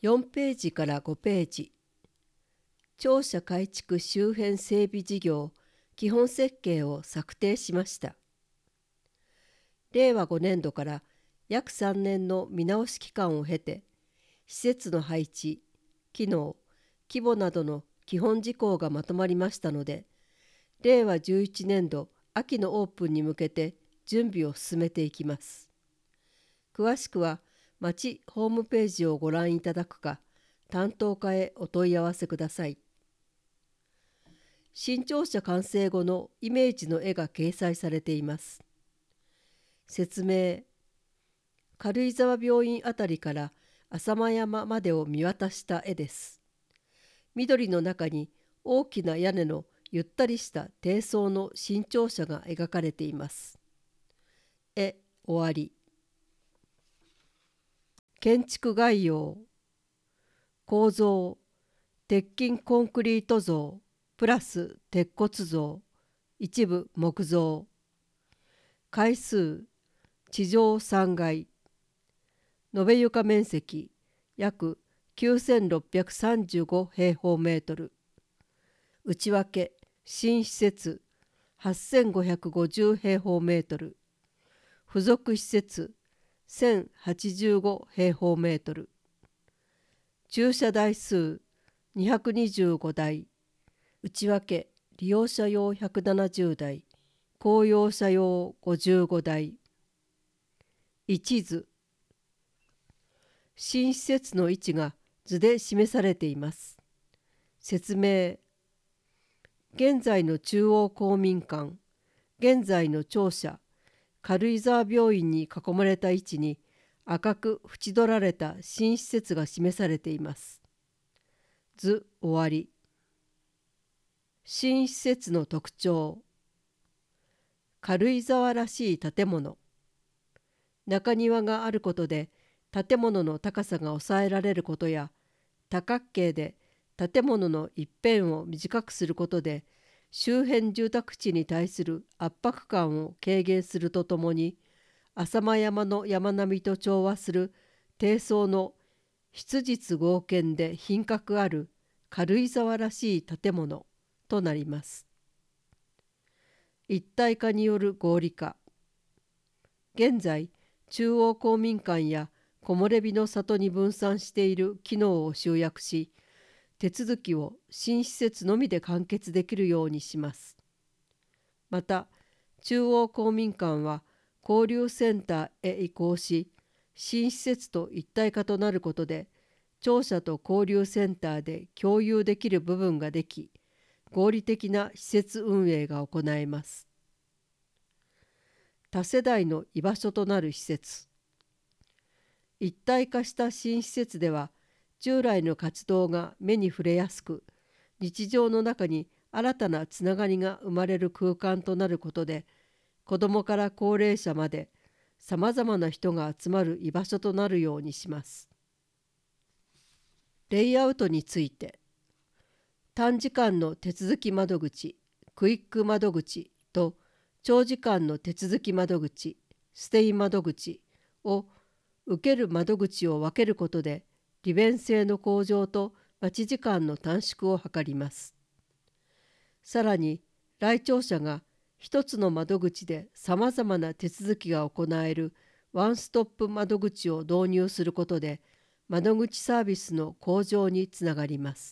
4ページから5ページ。庁舎改築周辺整備事業基本設計を策定しました。令和5年度から約3年の見直し期間を経て、施設の配置、機能、規模などの基本事項がまとまりましたので、令和11年度秋のオープンに向けて準備を進めていきます。詳しくは町ホームページをご覧いただくか、担当課へお問い合わせください。新庁舎完成後のイメージの絵が掲載されています。説明。軽井沢病院あたりから浅間山までを見渡した絵です。緑の中に大きな屋根のゆったりした低層の新庁舎が描かれています。終わり。建築概要。構造。鉄筋コンクリート像プラス鉄骨像、一部木造。階数。地上3階。延べ床面積約9635平方メートル。内訳。新施設8550平方メートル。付属施設1085平方メートル。駐車台数225台。内訳。利用者用170台、公用車用55台。一図。新施設の位置が図で示されています。説明。現在の中央公民館、現在の庁舎、軽井沢病院に囲まれた位置に赤く縁取られた新施設が示されています。図終わり。新施設の特徴。軽井沢らしい建物。中庭があることで建物の高さが抑えられることや、多角形で建物の一辺を短くすることで周辺住宅地に対する圧迫感を軽減するとともに、浅間山の山並みと調和する低層の質実剛健で品格ある軽井沢らしい建物となります。一体化による合理化。現在、中央公民館や木漏れ日の里に分散している機能を集約し、手続きを新施設のみで完結できるようにします。また、中央公民館は交流センターへ移行し、新施設と一体化となることで、庁舎と交流センターで共有できる部分ができ、合理的な施設運営が行えます。多世代の居場所となる施設。一体化した新施設では、従来の活動が目に触れやすく、日常の中に新たなつながりが生まれる空間となることで、子どもから高齢者までさまざまな人が集まる居場所となるようにします。レイアウトについて。短時間の手続き窓口、クイック窓口と長時間の手続き窓口、ステイ窓口を受ける窓口を分けることで、利便性の向上と待ち時間の短縮を図ります。さらに、来庁者が一つの窓口でさまざまな手続きが行えるワンストップ窓口を導入することで、窓口サービスの向上につながります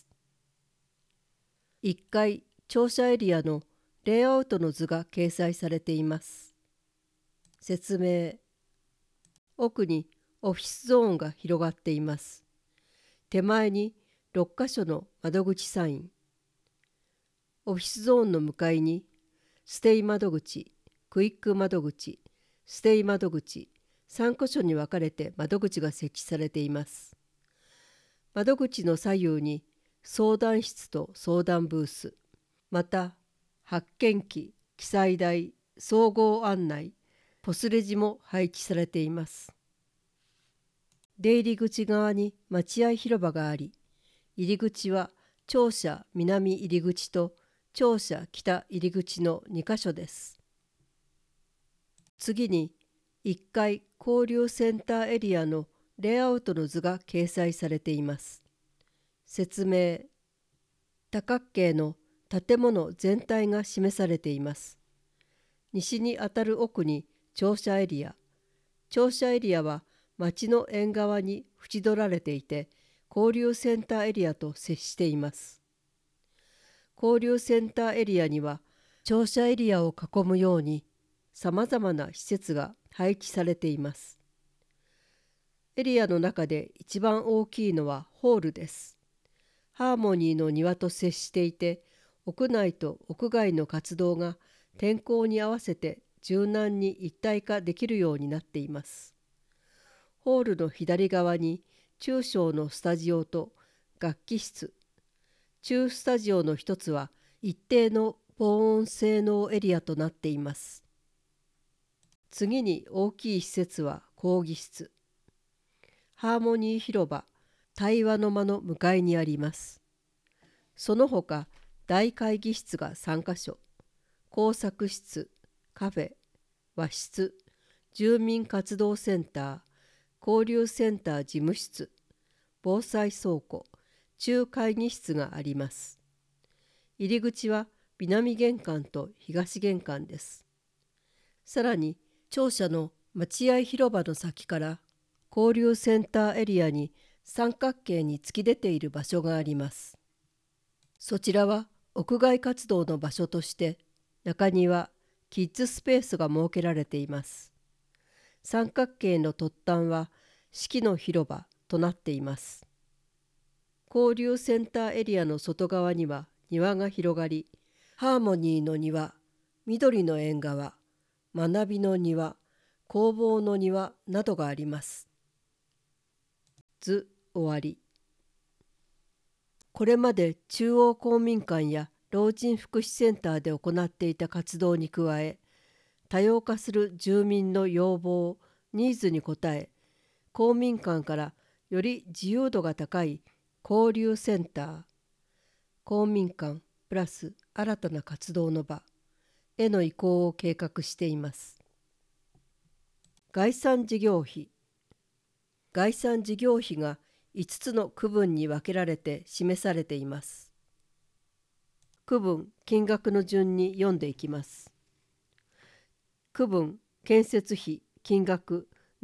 。1階庁舎エリアのレイアウトの図が掲載されています。説明。奥にオフィスゾーンが広がっています。手前に6カ所の窓口サイン。オフィスゾーンの向かいにステイ窓口、クイック窓口、ステイ窓口3カ所に分かれて窓口が設置されています。窓口の左右に相談室と相談ブース、また発見機、記載台、総合案内、ポスレジも配置されています。出入り口側に待合広場があり、入り口は庁舎南入り口と庁舎北入り口の2カ所です。次に1階交流センターエリアのレイアウトの図が掲載されています。説明。多角形の建物全体が示されています。西にあたる奥に庁舎エリア。庁舎エリアは町の縁側に縁取られていて、交流センターエリアと接しています。交流センターエリアには庁舎エリアを囲むようにさまざまな施設が配置されています。エリアの中で一番大きいのはホールです。ハーモニーの庭と接していて、屋内と屋外の活動が天候に合わせて柔軟に一体化できるようになっています。ホールの左側に中小のスタジオと楽器室、中スタジオの一つは一定の防音性能エリアとなっています。次に大きい施設は講義室。ハーモニー広場、対話の間の向かいにあります。その他、大会議室が3カ所、工作室、カフェ、和室、住民活動センター、交流センター事務室、防災倉庫、中会議室があります。入り口は南玄関と東玄関です。さらに、庁舎の待合広場の先から交流センターエリアに三角形に突き出ている場所があります。そちらは屋外活動の場所として中庭、キッズスペースが設けられています。三角形の突端は式の広場となっています。交流センターエリアの外側には庭が広がり、ハーモニーの庭、緑の縁側、学びの庭、工房の庭などがあります。図終わり。これまで中央公民館や老人福祉センターで行っていた活動に加え、多様化する住民の要望、ニーズに応え、公民館からより自由度が高い交流センター、公民館プラス新たな活動の場への移行を計画しています。概算事業費。概算事業費が5つの区分に分けられて示されています。区分金額の順に読んでいきます。区分建設費金額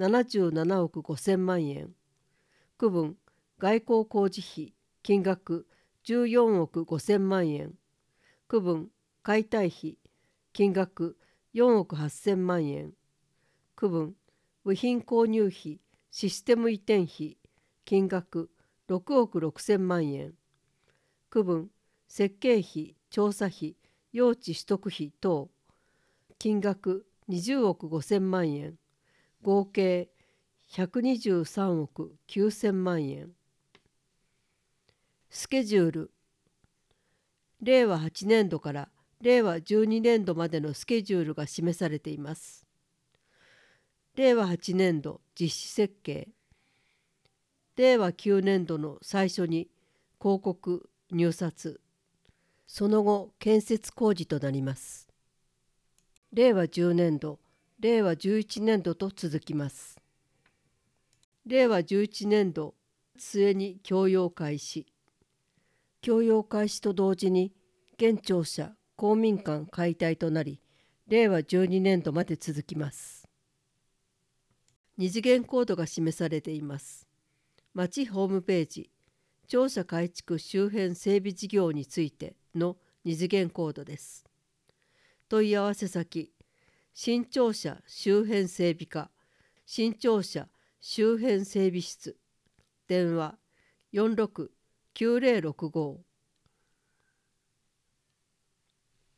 77億5000万円。区分外交工事費金額14億5000万円。区分解体費金額4億8000万円。区分部品購入費システム移転費金額6億6000万円。区分設計費調査費用地取得費等金額20億5000万円。合計123億9000万円。スケジュール。令和8年度から令和12年度までのスケジュールが示されています。令和8年度実施設計。令和9年度の最初に広告入札。その後建設工事となります。令和10年度、令和11年度と続きます。令和11年度末に供用開始。供用開始と同時に現庁舎公民館解体となり、令和12年度まで続きます。二次元コードが示されています。町ホームページ、庁舎改築周辺整備事業についての二次元コードです。問い合わせ先、新庁舎周辺整備課、新庁舎周辺整備室、電話46-9065